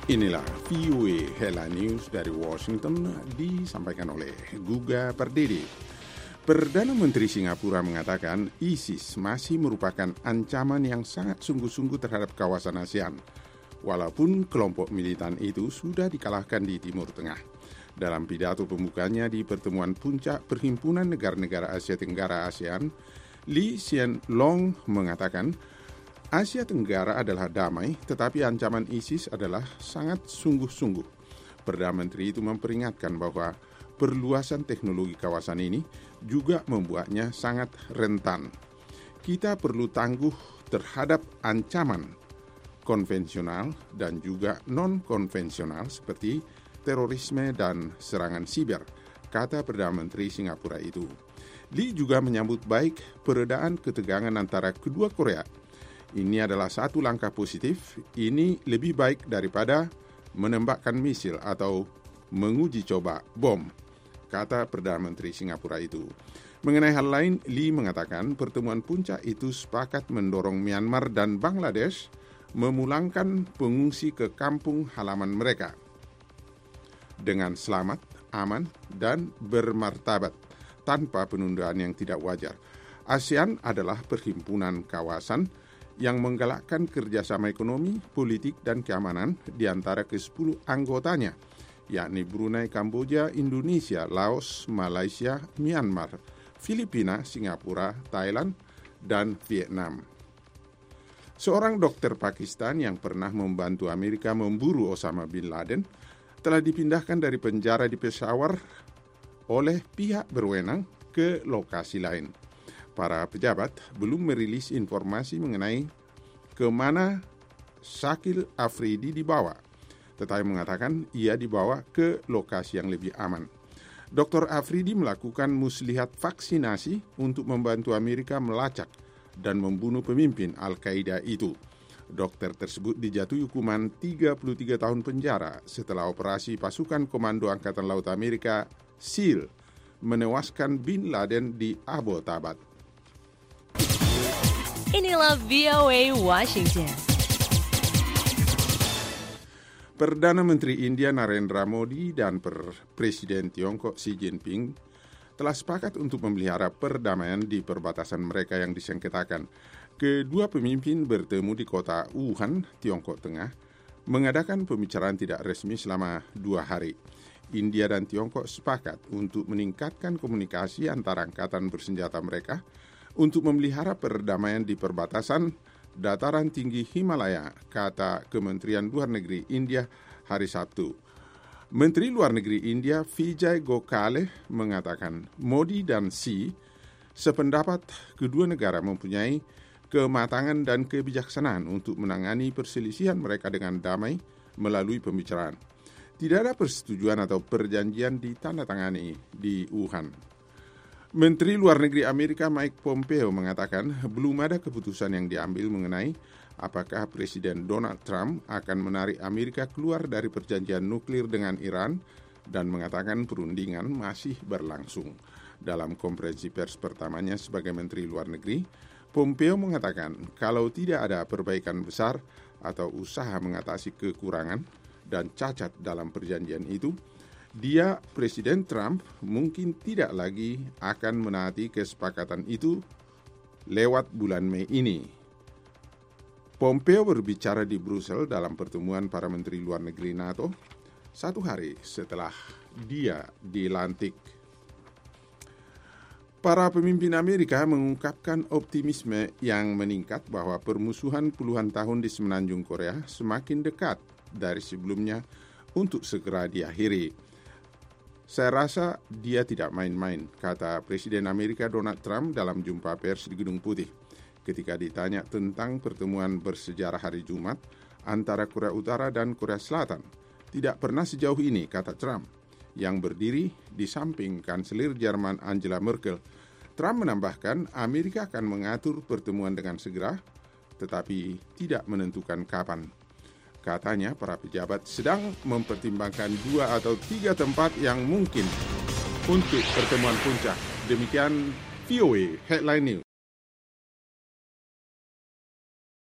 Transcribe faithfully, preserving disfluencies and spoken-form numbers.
Inilah V O A Headline News dari Washington disampaikan oleh Guga Pardede. Perdana Menteri Singapura mengatakan ISIS masih merupakan ancaman yang sangat sungguh-sungguh terhadap kawasan ASEAN, walaupun kelompok militan itu sudah dikalahkan di Timur Tengah. Dalam pidato pembukanya di pertemuan puncak Perhimpunan Negara-Negara Asia Tenggara ASEAN, Lee Hsien Loong mengatakan Asia Tenggara adalah damai, tetapi ancaman ISIS adalah sangat sungguh-sungguh. Perdana Menteri itu memperingatkan bahwa perluasan teknologi kawasan ini juga membuatnya sangat rentan. Kita perlu tangguh terhadap ancaman konvensional dan juga non-konvensional seperti terorisme dan serangan siber, kata Perdana Menteri Singapura itu. Lee juga menyambut baik peredaan ketegangan antara kedua Korea. Ini adalah satu langkah positif. Ini lebih baik daripada menembakkan misil atau menguji coba bom, kata Perdana Menteri Singapura itu. Mengenai hal lain, Lee mengatakan pertemuan puncak itu sepakat mendorong Myanmar dan Bangladesh memulangkan pengungsi ke kampung halaman mereka dengan selamat, aman, dan bermartabat tanpa penundaan yang tidak wajar. ASEAN adalah perhimpunan kawasan yang menggalakkan kerjasama ekonomi, politik, dan keamanan di antara kesepuluh anggotanya, yakni Brunei, Kamboja, Indonesia, Laos, Malaysia, Myanmar, Filipina, Singapura, Thailand, dan Vietnam. Seorang dokter Pakistan yang pernah membantu Amerika memburu Osama bin Laden telah dipindahkan dari penjara di Peshawar oleh pihak berwenang ke lokasi lain. Para pejabat belum merilis informasi mengenai kemana Shakil Afridi dibawa, tetapi mengatakan ia dibawa ke lokasi yang lebih aman. dokter Afridi melakukan muslihat vaksinasi untuk membantu Amerika melacak dan membunuh pemimpin Al-Qaeda itu. Dokter tersebut dijatuhi hukuman tiga puluh tiga tahun penjara setelah operasi pasukan Komando Angkatan Laut Amerika SEAL menewaskan Bin Laden di Abbottabad. Inilah V O A Washington. Perdana Menteri India Narendra Modi dan Presiden Tiongkok Xi Jinping telah sepakat untuk memelihara perdamaian di perbatasan mereka yang disengketakan. Kedua pemimpin bertemu di kota Wuhan, Tiongkok Tengah, mengadakan pembicaraan tidak resmi selama dua hari. India dan Tiongkok sepakat untuk meningkatkan komunikasi antara angkatan bersenjata mereka untuk memelihara perdamaian di perbatasan dataran tinggi Himalaya, kata Kementerian Luar Negeri India hari Sabtu. Menteri Luar Negeri India Vijay Gokhale mengatakan Modi dan Xi sependapat kedua negara mempunyai kematangan dan kebijaksanaan untuk menangani perselisihan mereka dengan damai melalui pembicaraan. Tidak ada persetujuan atau perjanjian ditandatangani di Wuhan. Menteri Luar Negeri Amerika Mike Pompeo mengatakan belum ada keputusan yang diambil mengenai apakah Presiden Donald Trump akan menarik Amerika keluar dari perjanjian nuklir dengan Iran dan mengatakan perundingan masih berlangsung. Dalam konferensi pers pertamanya sebagai Menteri Luar Negeri, Pompeo mengatakan kalau tidak ada perbaikan besar atau usaha mengatasi kekurangan dan cacat dalam perjanjian itu, dia, Presiden Trump, mungkin tidak lagi akan menaati kesepakatan itu lewat bulan Mei ini. Pompeo berbicara di Brussel dalam pertemuan para menteri luar negeri NATO satu hari setelah dia dilantik. Para pemimpin Amerika mengungkapkan optimisme yang meningkat bahwa permusuhan puluhan tahun di semenanjung Korea semakin dekat dari sebelumnya untuk segera diakhiri. Saya rasa dia tidak main-main, kata Presiden Amerika Donald Trump dalam jumpa pers di Gedung Putih. Ketika ditanya tentang pertemuan bersejarah hari Jumat antara Korea Utara dan Korea Selatan, tidak pernah sejauh ini, kata Trump, yang berdiri di samping Kanselir Jerman Angela Merkel. Trump menambahkan Amerika akan mengatur pertemuan dengan segera, tetapi tidak menentukan kapan. Katanya para pejabat sedang mempertimbangkan dua atau tiga tempat yang mungkin untuk pertemuan puncak. Demikian V O A Headline News.